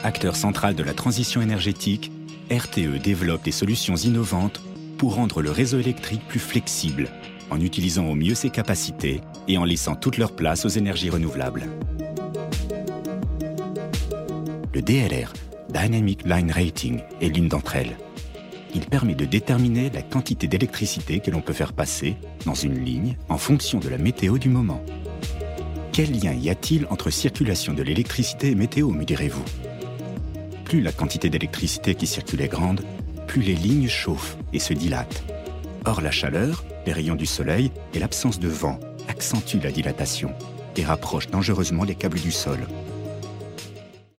Acteur central de la transition énergétique, RTE développe des solutions innovantes pour rendre le réseau électrique plus flexible, en utilisant au mieux ses capacités et en laissant toute leur place aux énergies renouvelables. Le DLR, Dynamic Line Rating, est l'une d'entre elles. Il permet de déterminer la quantité d'électricité que l'on peut faire passer dans une ligne en fonction de la météo du moment. Quel lien y a-t-il entre circulation de l'électricité et météo, me direz-vous ? Plus la quantité d'électricité qui circule est grande, plus les lignes chauffent et se dilatent. Or, la chaleur, les rayons du soleil et l'absence de vent accentuent la dilatation et rapprochent dangereusement les câbles du sol.